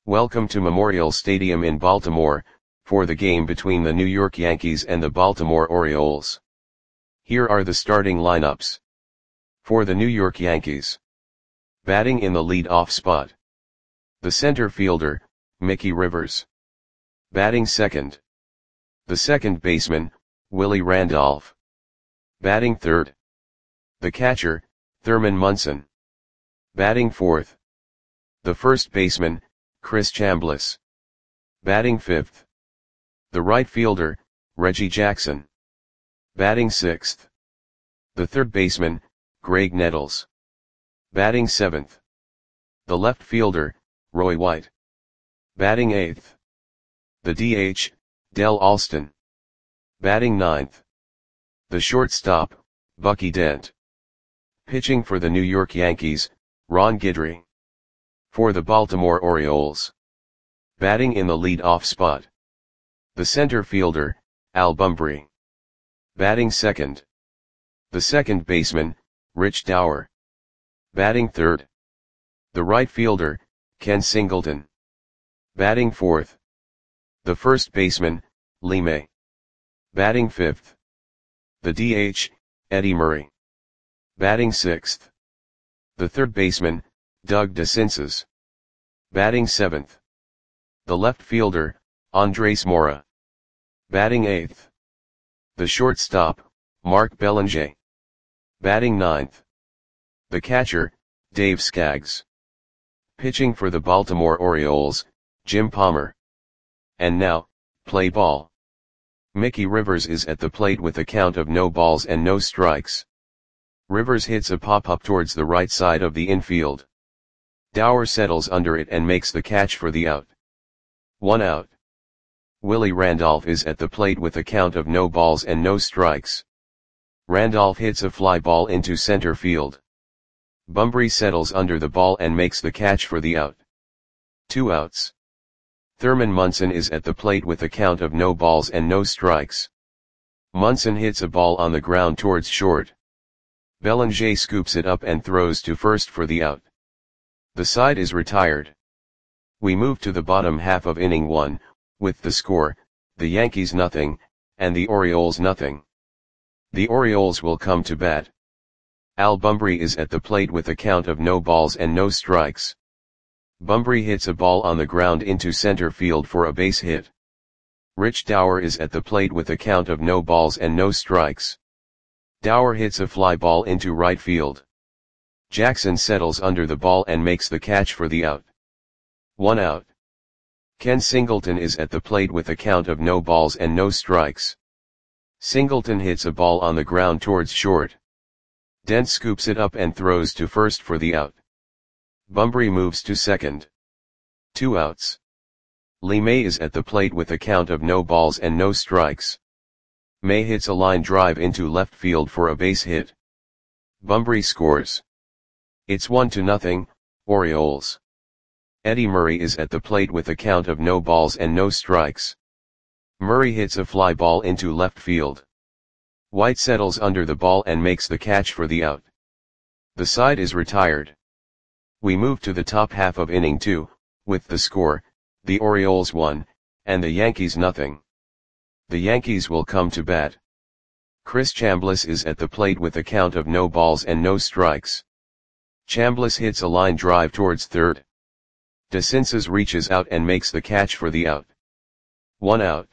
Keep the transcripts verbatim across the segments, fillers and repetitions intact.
Welcome to Memorial Stadium in Baltimore, for the game between the New York Yankees and the Baltimore Orioles. Here are the starting lineups. For the New York Yankees. Batting in the lead-off spot. The center fielder, Mickey Rivers. Batting second. The second baseman, Willie Randolph. Batting third. The catcher, Thurman Munson. Batting fourth. The first baseman, Chris Chambliss. Batting fifth. The right fielder, Reggie Jackson. Batting sixth. The third baseman, Graig Nettles. Batting seventh. The left fielder, Roy White. Batting eighth. The D H, Del Alston. Batting ninth. The shortstop, Bucky Dent. Pitching for the New York Yankees, Ron Guidry. For the Baltimore Orioles. Batting in the lead-off spot. The center fielder, Al Bumbry. Batting second. The second baseman, Rich Dauer. Batting third. The right fielder, Ken Singleton. Batting fourth. The first baseman, Lee May. Batting fifth. The D H, Eddie Murray. Batting sixth. The third baseman, Doug DeCinces. Batting seventh. The left fielder, Andres Mora. Batting eighth. The shortstop, Mark Belanger. Batting ninth. The catcher, Dave Skaggs. Pitching for the Baltimore Orioles, Jim Palmer. And now, play ball. Mickey Rivers is at the plate with a count of no balls and no strikes. Rivers hits a pop-up towards the right side of the infield. Dauer settles under it and makes the catch for the out. One out. Willie Randolph is at the plate with a count of no balls and no strikes. Randolph hits a fly ball into center field. Bumbry settles under the ball and makes the catch for the out. Two outs. Thurman Munson is at the plate with a count of no balls and no strikes. Munson hits a ball on the ground towards short. Belanger scoops it up and throws to first for the out. The side is retired. We move to the bottom half of inning one, with the score, the Yankees nothing, and the Orioles nothing. The Orioles will come to bat. Al Bumbry is at the plate with a count of no balls and no strikes. Bumbry hits a ball on the ground into center field for a base hit. Rich Dauer is at the plate with a count of no balls and no strikes. Dauer hits a fly ball into right field. Jackson settles under the ball and makes the catch for the out. One out. Ken Singleton is at the plate with a count of no balls and no strikes. Singleton hits a ball on the ground towards short. Dent scoops it up and throws to first for the out. Bumbry moves to second. Two outs. Lee May is at the plate with a count of no balls and no strikes. May hits a line drive into left field for a base hit. Bumbry scores. It's one to nothing, Orioles. Eddie Murray is at the plate with a count of no balls and no strikes. Murray hits a fly ball into left field. White settles under the ball and makes the catch for the out. The side is retired. We move to the top half of inning two, with the score, the Orioles one, and the Yankees nothing. The Yankees will come to bat. Chris Chambliss is at the plate with a count of no balls and no strikes. Chambliss hits a line drive towards third. DeCinces reaches out and makes the catch for the out. One out.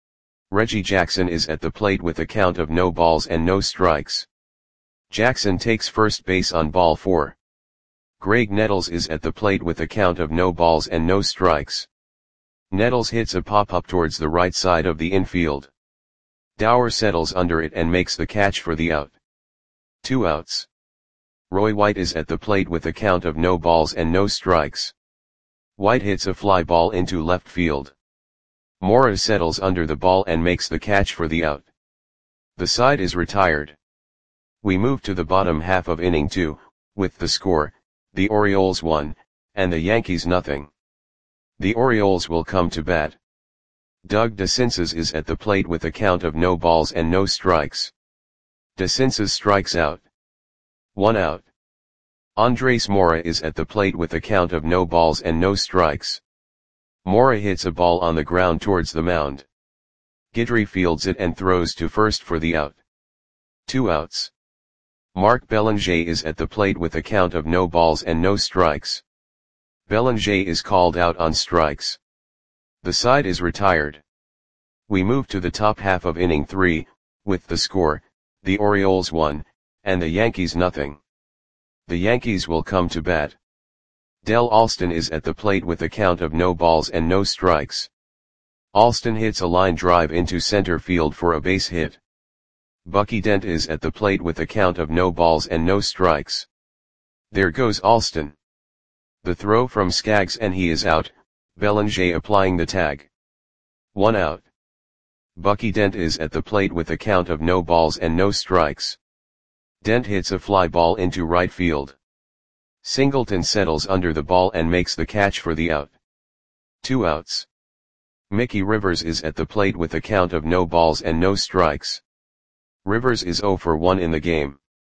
Reggie Jackson is at the plate with a count of no balls and no strikes. Jackson takes first base on ball four. Graig Nettles is at the plate with a count of no balls and no strikes. Nettles hits a pop-up towards the right side of the infield. Dauer settles under it and makes the catch for the out. Two outs. Roy White is at the plate with a count of no balls and no strikes. White hits a fly ball into left field. Mora settles under the ball and makes the catch for the out. The side is retired. We move to the bottom half of inning two, with the score, the Orioles one, and the Yankees nothing. The Orioles will come to bat. Doug DeCinces is at the plate with a count of no balls and no strikes. DeCinces strikes out. One out. Andres Mora is at the plate with a count of no balls and no strikes. Mora hits a ball on the ground towards the mound. Guidry fields it and throws to first for the out. Two outs. Marc Belanger is at the plate with a count of no balls and no strikes. Belanger is called out on strikes. The side is retired. We move to the top half of inning three, with the score, the Orioles one, and the Yankees nothing. The Yankees will come to bat. Del Alston is at the plate with a count of no balls and no strikes. Alston hits a line drive into center field for a base hit. Bucky Dent is at the plate with a count of no balls and no strikes. There goes Alston. The throw from Skaggs and he is out, Belanger applying the tag. One out. Bucky Dent is at the plate with a count of no balls and no strikes. Dent hits a fly ball into right field. Singleton settles under the ball and makes the catch for the out. Two outs. Mickey Rivers is at the plate with a count of no balls and no strikes. Rivers is oh for one in the game.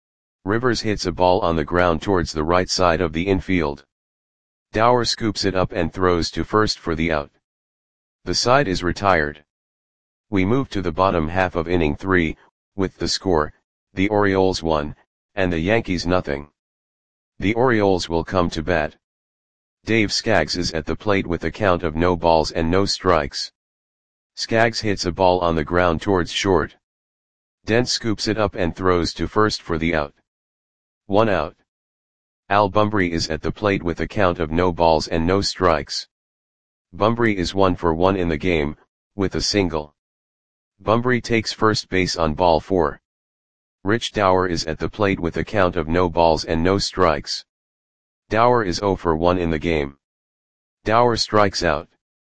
Rivers hits a ball on the ground towards the right side of the infield. Dower scoops it up and throws to first for the out. The side is retired. We move to the bottom half of inning three, with the score, the Orioles one, and the Yankees nothing. The Orioles will come to bat. Dave Skaggs is at the plate with a count of no balls and no strikes. Skaggs hits a ball on the ground towards short. Dent scoops it up and throws to first for the out. One out. Al Bumbry is at the plate with a count of no balls and no strikes. Bumbry is one for one in the game, with a single. Bumbry takes first base on ball four. Rich Dower is at the plate with a count of no balls and no strikes. Dower is oh for one in the game. Dower strikes out.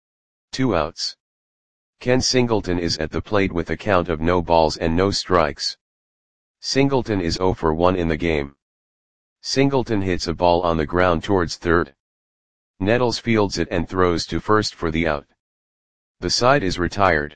Two outs. Ken Singleton is at the plate with a count of no balls and no strikes. Singleton is oh for one in the game. Singleton hits a ball on the ground towards third. Nettles fields it and throws to first for the out. The side is retired.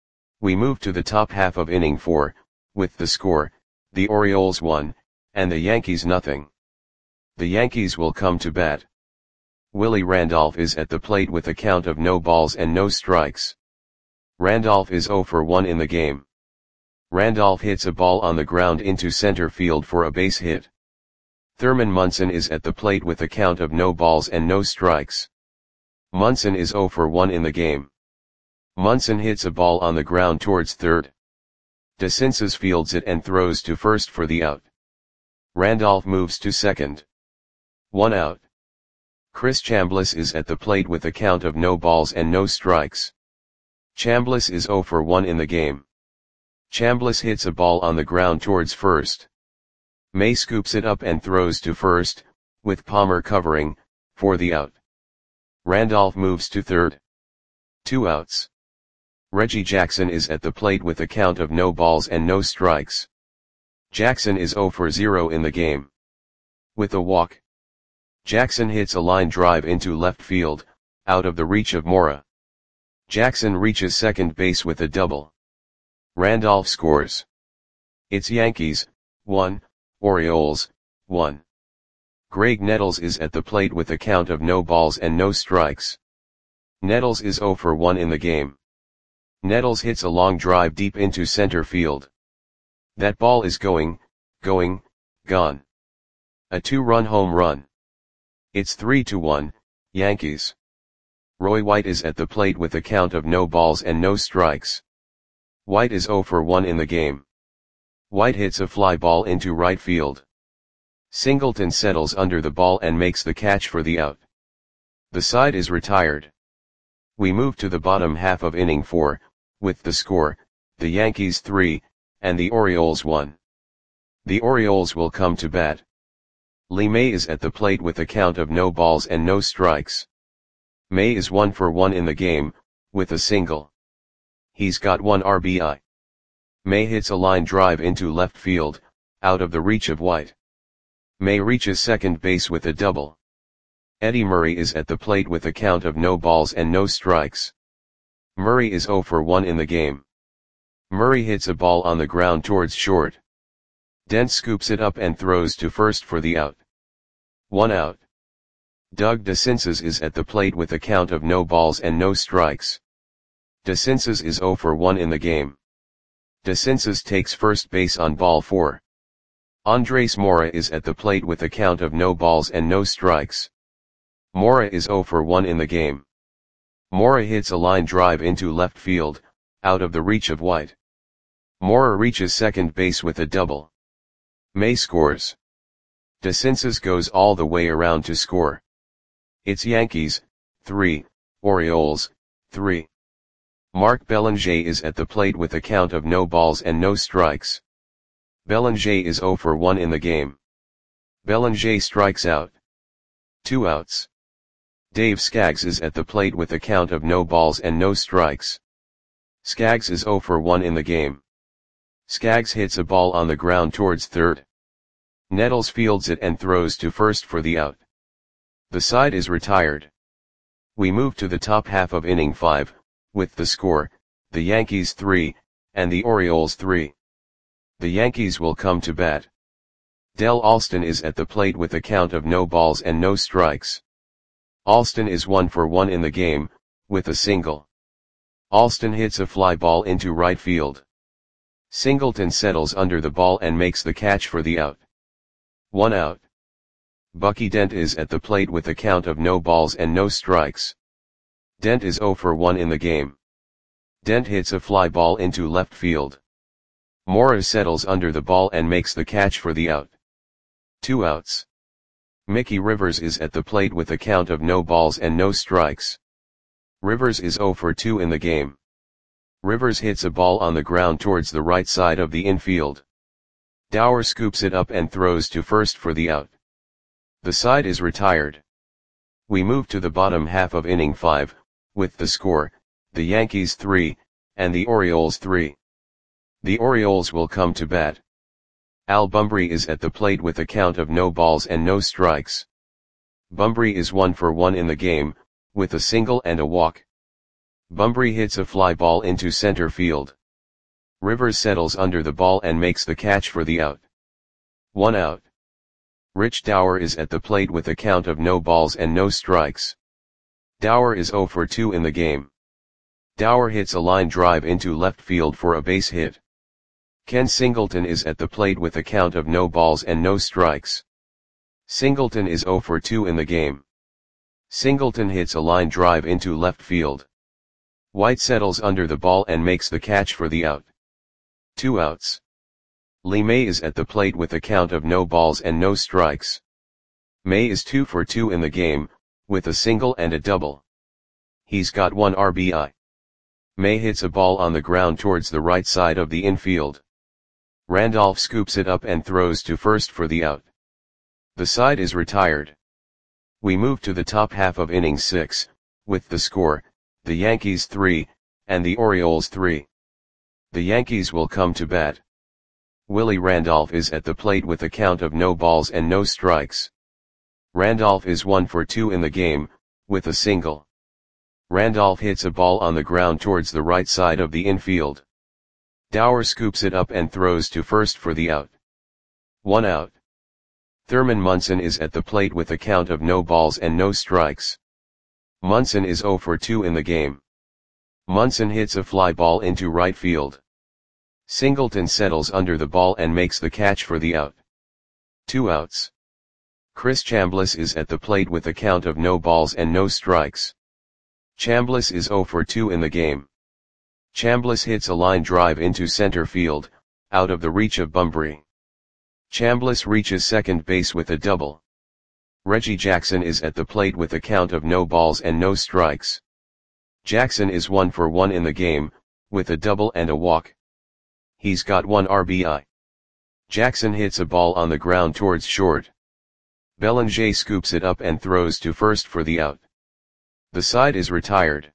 We move to the top half of inning four, with the score, the Orioles one, and the Yankees nothing. The Yankees will come to bat. Willie Randolph is at the plate with a count of no balls and no strikes. Randolph is oh for one in the game. Randolph hits a ball on the ground into center field for a base hit. Thurman Munson is at the plate with a count of no balls and no strikes. Munson is oh for one in the game. Munson hits a ball on the ground towards third. DeCinces fields it and throws to first for the out. Randolph moves to second. One out. Chris Chambliss is at the plate with a count of no balls and no strikes. Chambliss is oh for one in the game. Chambliss hits a ball on the ground towards first. May scoops it up and throws to first, with Palmer covering, for the out. Randolph moves to third. Two outs. Reggie Jackson is at the plate with a count of no balls and no strikes. Jackson is oh for zero in the game. With a walk. Jackson hits a line drive into left field, out of the reach of Mora. Jackson reaches second base with a double. Randolph scores. It's Yankees, one, Orioles, one. Greg Nettles is at the plate with a count of no balls and no strikes. Nettles is oh for one in the game. Nettles hits a long drive deep into center field. That ball is going, going, gone. A two-run home run. It's three to one, Yankees. Roy White is at the plate with a count of no balls and no strikes. White is oh for one in the game. White hits a fly ball into right field. Singleton settles under the ball and makes the catch for the out. The side is retired. We move to the bottom half of inning four, with the score, the Yankees three, and the Orioles one. The Orioles will come to bat. Lee May is at the plate with a count of no balls and no strikes. May is one for one in the game, with a single. He's got one R B I. May hits a line drive into left field, out of the reach of White. May reaches second base with a double. Eddie Murray is at the plate with a count of no balls and no strikes. Murray is oh for one in the game. Murray hits a ball on the ground towards short. Dent scoops it up and throws to first for the out. One out. Doug DeCinces is at the plate with a count of no balls and no strikes. DeCinces is zero for one in the game. DeCinces takes first base on ball four. Andres Mora is at the plate with a count of no balls and no strikes. Mora is zero for one in the game. Mora hits a line drive into left field, out of the reach of White. Mora reaches second base with a double. May scores. DeCinces goes all the way around to score. It's Yankees, three, Orioles, three. Mark Belanger is at the plate with a count of no balls and no strikes. Belanger is zero for one in the game. Belanger strikes out. Two outs. Dave Skaggs is at the plate with a count of no balls and no strikes. Skaggs is zero for one in the game. Skaggs hits a ball on the ground towards third. Nettles fields it and throws to first for the out. The side is retired. We move to the top half of inning five, with the score, the Yankees three, and the Orioles three. The Yankees will come to bat. Del Alston is at the plate with a count of no balls and no strikes. Alston is one for one in the game, with a single. Alston hits a fly ball into right field. Singleton settles under the ball and makes the catch for the out. One out. Bucky Dent is at the plate with a count of no balls and no strikes. Dent is zero for one in the game. Dent hits a fly ball into left field. Mora settles under the ball and makes the catch for the out. Two outs. Mickey Rivers is at the plate with a count of no balls and no strikes. Rivers is zero for two in the game. Rivers hits a ball on the ground towards the right side of the infield. Dower scoops it up and throws to first for the out. The side is retired. We move to the bottom half of inning five, with the score, the Yankees three, and the Orioles three. The Orioles will come to bat. Al Bumbry is at the plate with a count of no balls and no strikes. Bumbry is one for one in the game, with a single and a walk. Bumbry hits a fly ball into center field. Rivers settles under the ball and makes the catch for the out. One out. Rich Dower is at the plate with a count of no balls and no strikes. Dower is zero for two in the game. Dower hits a line drive into left field for a base hit. Ken Singleton is at the plate with a count of no balls and no strikes. Singleton is zero for two in the game. Singleton hits a line drive into left field. White settles under the ball and makes the catch for the out. Two outs. Lee May is at the plate with a count of no balls and no strikes. May is two for two in the game, with a single and a double. He's got one R B I. May hits a ball on the ground towards the right side of the infield. Randolph scoops it up and throws to first for the out. The side is retired. We move to the top half of inning six, with the score, the Yankees three, and the Orioles three. The Yankees will come to bat. Willie Randolph is at the plate with a count of no balls and no strikes. Randolph is one for two in the game, with a single. Randolph hits a ball on the ground towards the right side of the infield. Dower scoops it up and throws to first for the out. One out. Thurman Munson is at the plate with a count of no balls and no strikes. Munson is zero for two in the game. Munson hits a fly ball into right field. Singleton settles under the ball and makes the catch for the out. Two outs. Chris Chambliss is at the plate with a count of no balls and no strikes. Chambliss is zero for two in the game. Chambliss hits a line drive into center field, out of the reach of Bumbry. Chambliss reaches second base with a double. Reggie Jackson is at the plate with a count of no balls and no strikes. Jackson is one for one in the game, with a double and a walk. He's got one R B I. Jackson hits a ball on the ground towards short. Belanger scoops it up and throws to first for the out. The side is retired.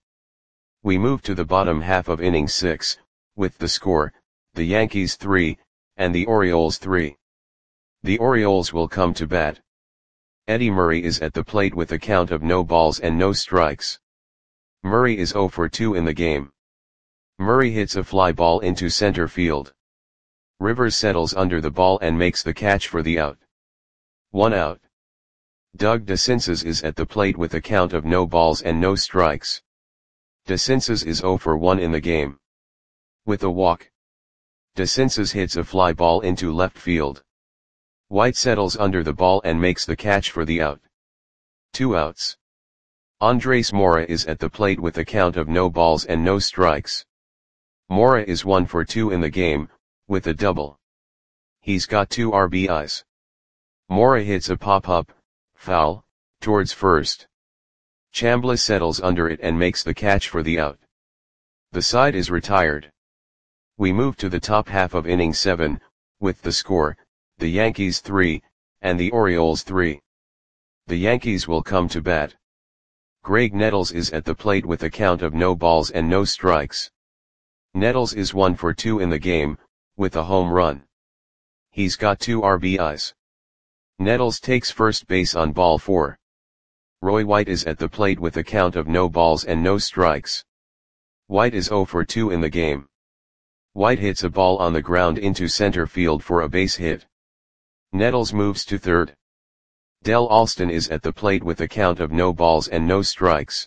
We move to the bottom half of inning six, with the score, the Yankees three, and the Orioles three. The Orioles will come to bat. Eddie Murray is at the plate with a count of no balls and no strikes. Murray is zero for two in the game. Murray hits a fly ball into center field. Rivers settles under the ball and makes the catch for the out. One out. Doug DeCinces is at the plate with a count of no balls and no strikes. DeCinces is zero for one in the game. With a walk, DeCinces hits a fly ball into left field. White settles under the ball and makes the catch for the out. Two outs. Andres Mora is at the plate with a count of no balls and no strikes. Mora is one for two in the game, with a double. He's got two R B Is. Mora hits a pop-up, foul, towards first. Chambliss settles under it and makes the catch for the out. The side is retired. We move to the top half of inning seven, with the score, the Yankees three, and the Orioles three. The Yankees will come to bat. Greg Nettles is at the plate with a count of no balls and no strikes. Nettles is one for two in the game, with a home run. He's got two R B Is. Nettles takes first base on ball four. Roy White is at the plate with a count of no balls and no strikes. White is zero for two in the game. White hits a ball on the ground into center field for a base hit. Nettles moves to third. Del Alston is at the plate with a count of no balls and no strikes.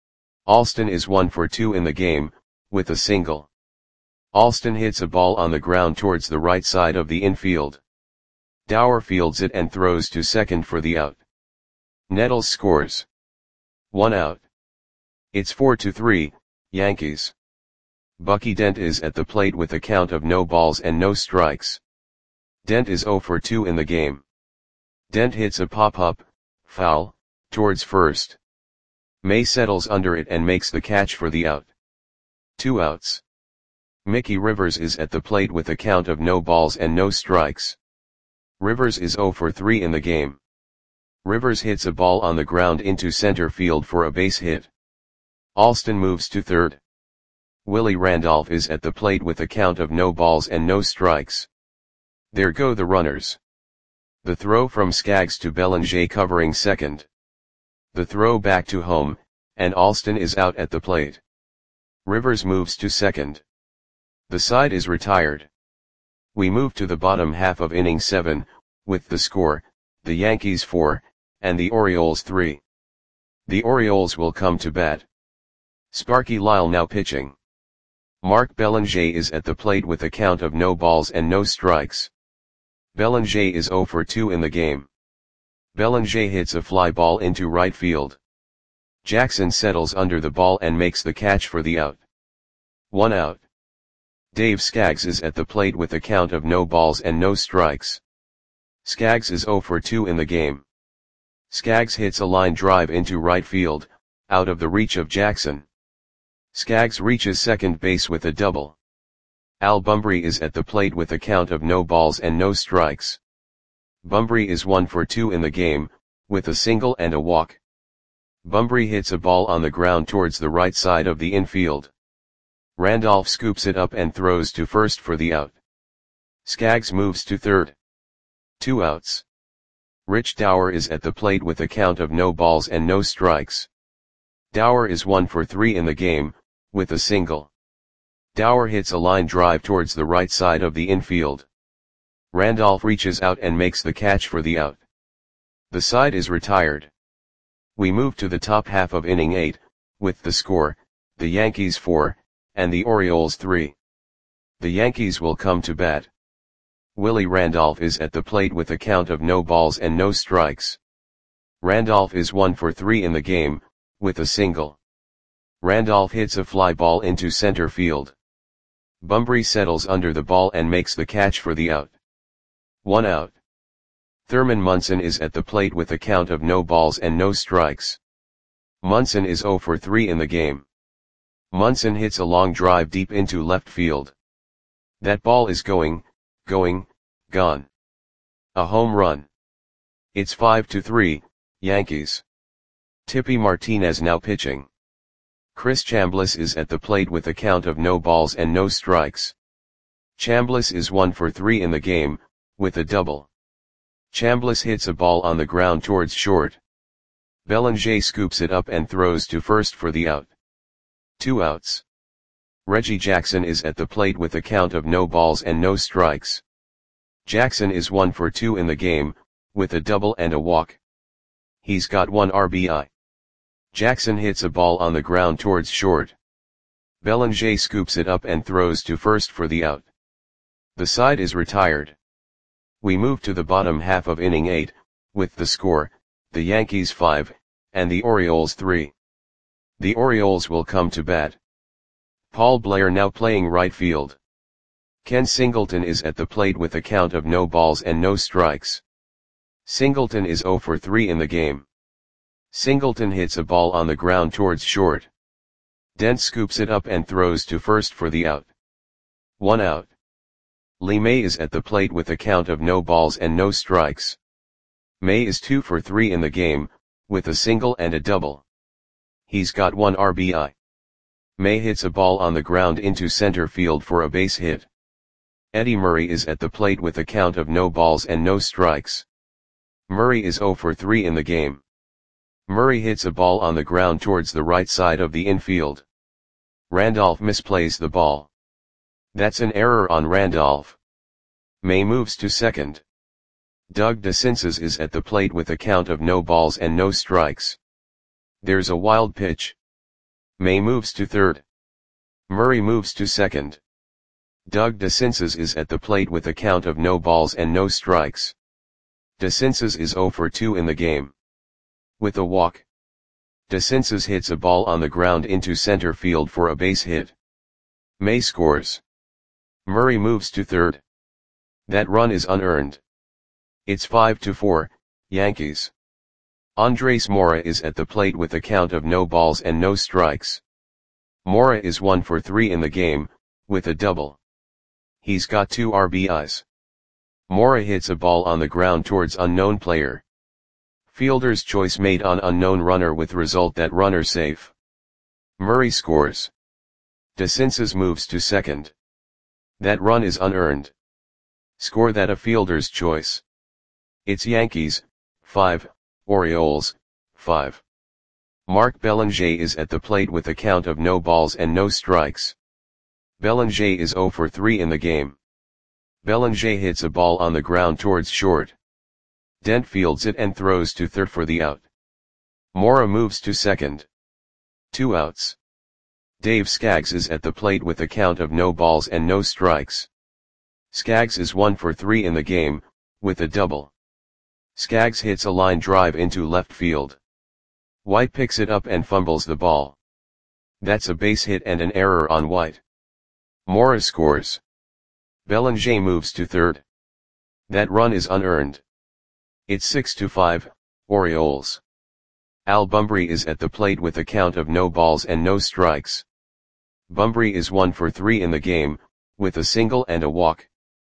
Alston is one for two in the game, with a single. Alston hits a ball on the ground towards the right side of the infield. Dower fields it and throws to second for the out. Nettles scores. One out. It's four to three, Yankees. Bucky Dent is at the plate with a count of no balls and no strikes. Dent is zero for two in the game. Dent hits a pop-up, foul, towards first. May settles under it and makes the catch for the out. Two outs. Mickey Rivers is at the plate with a count of no balls and no strikes. Rivers is zero for three in the game. Rivers hits a ball on the ground into center field for a base hit. Alston moves to third. Willie Randolph is at the plate with a count of no balls and no strikes. There go the runners. The throw from Skaggs to Bellinger covering second. The throw back to home, and Alston is out at the plate. Rivers moves to second. The side is retired. We move to the bottom half of inning seven, with the score, the Yankees four, and the Orioles three. The Orioles will come to bat. Sparky Lyle now pitching. Mark Bellinger is at the plate with a count of no balls and no strikes. Bellinger is zero for two in the game. Bellinger hits a fly ball into right field. Jackson settles under the ball and makes the catch for the out. One out. Dave Skaggs is at the plate with a count of no balls and no strikes. Skaggs is zero for two in the game. Skaggs hits a line drive into right field, out of the reach of Jackson. Skaggs reaches second base with a double. Al Bumbry is at the plate with a count of no balls and no strikes. Bumbry is one for two in the game, with a single and a walk. Bumbry hits a ball on the ground towards the right side of the infield. Randolph scoops it up and throws to first for the out. Skaggs moves to third. Two outs. Rich Dower is at the plate with a count of no balls and no strikes. Dower is one for three in the game, with a single. Dower hits a line drive towards the right side of the infield. Randolph reaches out and makes the catch for the out. The side is retired. We move to the top half of inning eight, with the score, the Yankees four, and the Orioles three. The Yankees will come to bat. Willie Randolph is at the plate with a count of no balls and no strikes. Randolph is one for three in the game, with a single. Randolph hits a fly ball into center field. Bumbry settles under the ball and makes the catch for the out. One out. Thurman Munson is at the plate with a count of no balls and no strikes. Munson is zero for three in the game. Munson hits a long drive deep into left field. That ball is going, going, gone. A home run. It's five to three, Yankees. Tippy Martinez now pitching. Chris Chambliss is at the plate with a count of no balls and no strikes. Chambliss is one for three in the game, with a double. Chambliss hits a ball on the ground towards short. Bellinger scoops it up and throws to first for the out. Two outs. Reggie Jackson is at the plate with a count of no balls and no strikes. Jackson is one for two in the game, with a double and a walk. He's got one R B I. Jackson hits a ball on the ground towards short. Bellinger scoops it up and throws to first for the out. The side is retired. We move to the bottom half of inning eight, with the score, the Yankees five, and the Orioles three. The Orioles will come to bat. Paul Blair now playing right field. Ken Singleton is at the plate with a count of no balls and no strikes. Singleton is zero for three in the game. Singleton hits a ball on the ground towards short. Dent scoops it up and throws to first for the out. One out. Lee May is at the plate with a count of no balls and no strikes. May is two for three in the game, with a single and a double. He's got one R B I. May hits a ball on the ground into center field for a base hit. Eddie Murray is at the plate with a count of no balls and no strikes. Murray is zero for three in the game. Murray hits a ball on the ground towards the right side of the infield. Randolph misplays the ball. That's an error on Randolph. May moves to second. Doug DeCinces is at the plate with a count of no balls and no strikes. There's a wild pitch. May moves to third. Murray moves to second. Doug DeCinces is at the plate with a count of no balls and no strikes. DeCinces is zero for two in the game. With a walk, DeCinces hits a ball on the ground into center field for a base hit. May scores. Murray moves to third. That run is unearned. It's five to four, Yankees. Andres Mora is at the plate with a count of no balls and no strikes. Mora is one for three in the game, with a double. He's got two R B Is. Mora hits a ball on the ground towards unknown player. Fielder's choice made on unknown runner with result that runner safe. Murray scores. DeCinces moves to second. That run is unearned. Score that a fielder's choice. It's Yankees, five, Orioles, five. Mark Bellinger is at the plate with a count of no balls and no strikes. Bellinger is zero for three in the game. Bellinger hits a ball on the ground towards short. Dent fields it and throws to third for the out. Mora moves to second. Two outs. Dave Skaggs is at the plate with a count of no balls and no strikes. Skaggs is one for three in the game, with a double. Skaggs hits a line drive into left field. White picks it up and fumbles the ball. That's a base hit and an error on White. Mora scores. Bellinger moves to third. That run is unearned. It's six to five, Orioles. Al Bumbry is at the plate with a count of no balls and no strikes. Bumbry is one for three in the game, with a single and a walk.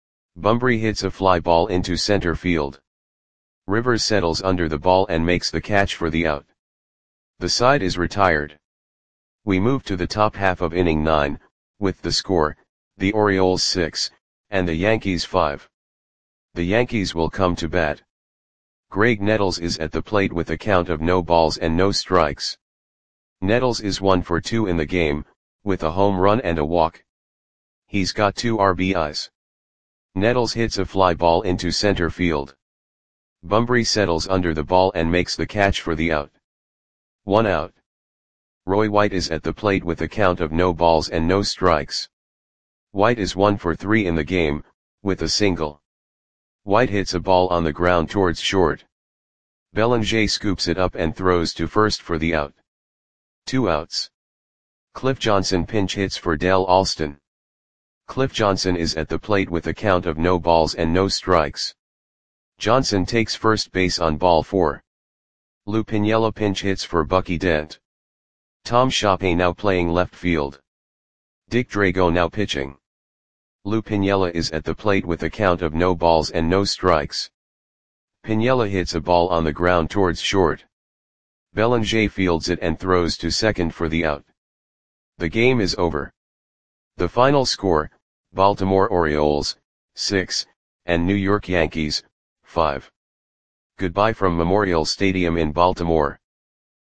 Bumbry hits a fly ball into center field. Rivers settles under the ball and makes the catch for the out. The side is retired. We move to the top half of inning nine, with the score, the Orioles six, and the Yankees five. The Yankees will come to bat. Greg Nettles is at the plate with a count of no balls and no strikes. Nettles is one for two in the game, with a home run and a walk. He's got two R B Is. Nettles hits a fly ball into center field. Bumbry settles under the ball and makes the catch for the out. One out. Roy White is at the plate with a count of no balls and no strikes. White is one for three in the game, with a single. White hits a ball on the ground towards short. Bellinger scoops it up and throws to first for the out. Two outs. Cliff Johnson pinch hits for Dell Alston. Cliff Johnson is at the plate with a count of no balls and no strikes. Johnson takes first base on ball four. Lou Piniella pinch hits for Bucky Dent. Tom Shoppe now playing left field. Dick Drago now pitching. Lou Piniella is at the plate with a count of no balls and no strikes. Piniella hits a ball on the ground towards short. Bellinger fields it and throws to second for the out. The game is over. The final score, Baltimore Orioles, six, and New York Yankees, five. Goodbye from Memorial Stadium in Baltimore.